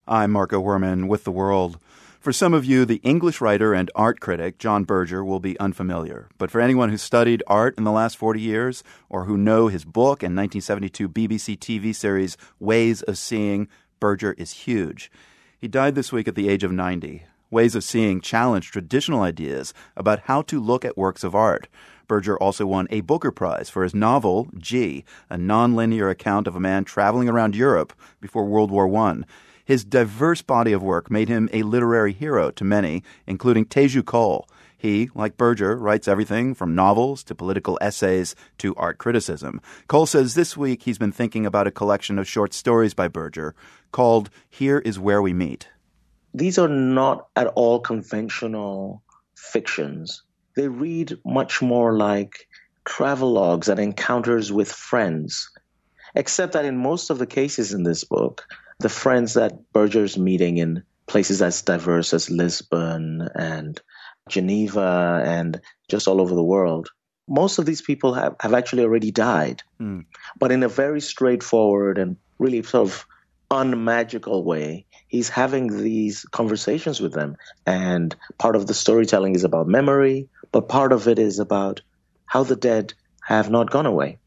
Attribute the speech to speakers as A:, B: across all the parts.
A: I'm Marco Werman with The World. For some of you, the English writer and art critic John Berger will be unfamiliar. But for anyone who's studied art in the last 40 years or who know his book and 1972 BBC TV series Ways of Seeing, Berger is huge. He died this week at the age of 90. Ways of Seeing challenged traditional ideas about how to look at works of art. Berger also won a Booker Prize for his novel, G, a nonlinear account of a man traveling around Europe before World War I. His diverse body of work made him a literary hero to many, including Teju Cole. He, like Berger, writes everything from novels to political essays to art criticism. Cole says this week he's been thinking about a collection of short stories by Berger called Here Is Where We Meet.
B: These are not at all conventional fictions. They read much more like travelogues and encounters with friends, except that in most of the cases in this book, the friends that Berger's meeting in places as diverse as Lisbon and Geneva and just all over the world, most of these people have actually already died. But in a very straightforward and really sort of unmagical way, he's having these conversations with them. And part of the storytelling is about memory, but part of it is about how the dead have not gone away.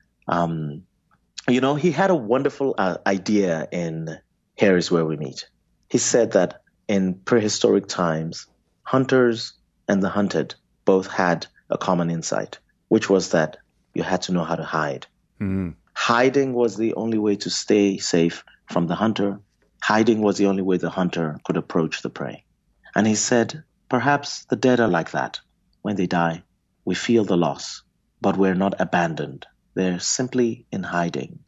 B: He had a wonderful idea in Here Is Where We Meet. He said that in prehistoric times, hunters and the hunted both had a common insight, which was that you had to know how to hide. Hiding was the only way to stay safe from the hunter. Hiding was the only way the hunter could approach the prey. And he said, perhaps the dead are like that. When they die, we feel the loss, but we're not abandoned. They're simply in hiding.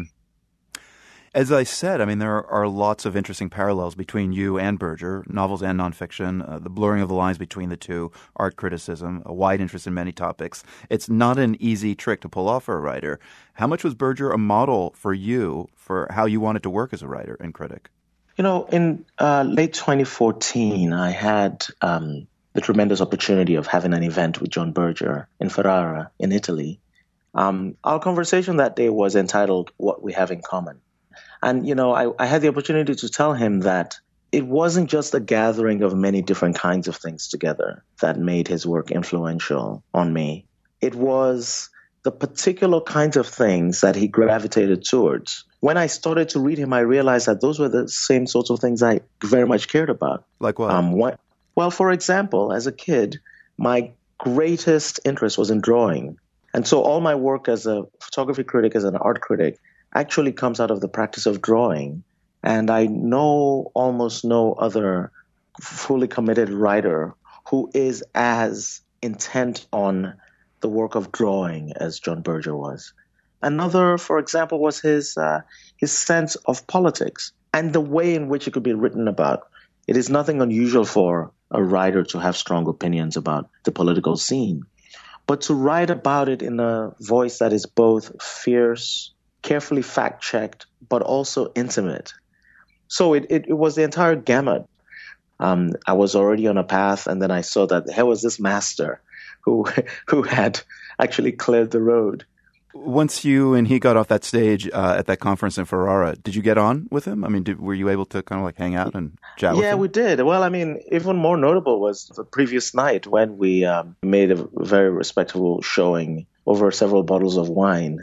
A: As I said, there are lots of interesting parallels between you and Berger, novels and nonfiction, the blurring of the lines between the two, art criticism, a wide interest in many topics. It's not an easy trick to pull off for a writer. How much was Berger a model for you for how you wanted to work as a writer and critic?
B: In late 2014, I had the tremendous opportunity of having an event with John Berger in Ferrara, in Italy. Our conversation that day was entitled What We Have in Common. And, I had the opportunity to tell him that it wasn't just a gathering of many different kinds of things together that made his work influential on me. It was the particular kinds of things that he gravitated towards. When I started to read him, I realized that those were the same sorts of things I very much cared about.
A: Like what?
B: Well, for example, as a kid, my greatest interest was in drawing. And so all my work as a photography critic, as an art critic, actually comes out of the practice of drawing. And I know almost no other fully committed writer who is as intent on the work of drawing as John Berger was. Another, for example, was his sense of politics and the way in which it could be written about. It is nothing unusual for a writer to have strong opinions about the political scene, but to write about it in a voice that is both fierce, carefully fact-checked, but also intimate. So it was the entire gamut. I was already on a path, and then I saw that here was this master who had actually cleared the road.
A: Once you and he got off that stage at that conference in Ferrara, did you get on with him? Were you able to kind of like hang out and chat with him?
B: Yeah, we did. Well, even more notable was the previous night when we made a very respectable showing over several bottles of wine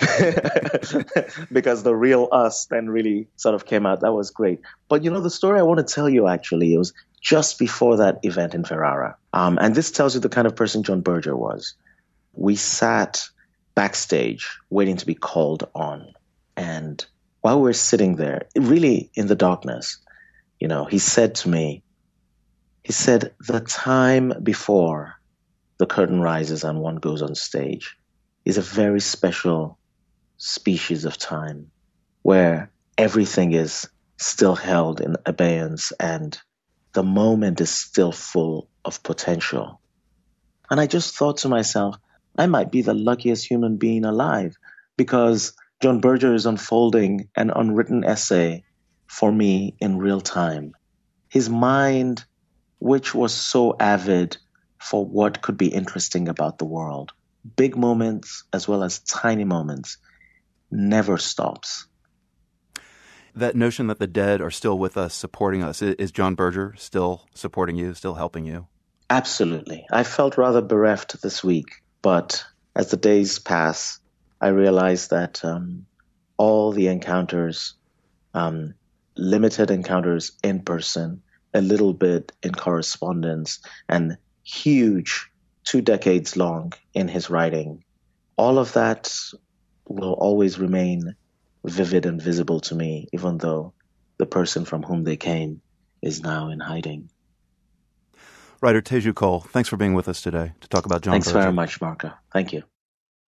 B: because the real us then really sort of came out. That was great. But the story I want to tell you actually, it was just before that event in Ferrara. And this tells you the kind of person John Berger was. We sat backstage waiting to be called on. And while we were sitting there, really in the darkness, he said to me, the time before the curtain rises and one goes on stage is a very special species of time where everything is still held in abeyance and the moment is still full of potential. And I just thought to myself, I might be the luckiest human being alive because John Berger is unfolding an unwritten essay for me in real time. His mind, which was so avid for what could be interesting about the world, big moments as well as tiny moments, never stops.
A: That notion that the dead are still with us, supporting us, is John Berger still supporting you, still helping you?
B: Absolutely. I felt rather bereft this week, but as the days pass, I realize that all the encounters, limited encounters in person, a little bit in correspondence, and huge 2 decades long in his writing, all of that will always remain vivid and visible to me, even though the person from whom they came is now in hiding.
A: Writer Teju Cole, thanks for being with us today to talk about John Berger.
B: Thanks very much, Marco. Thank you.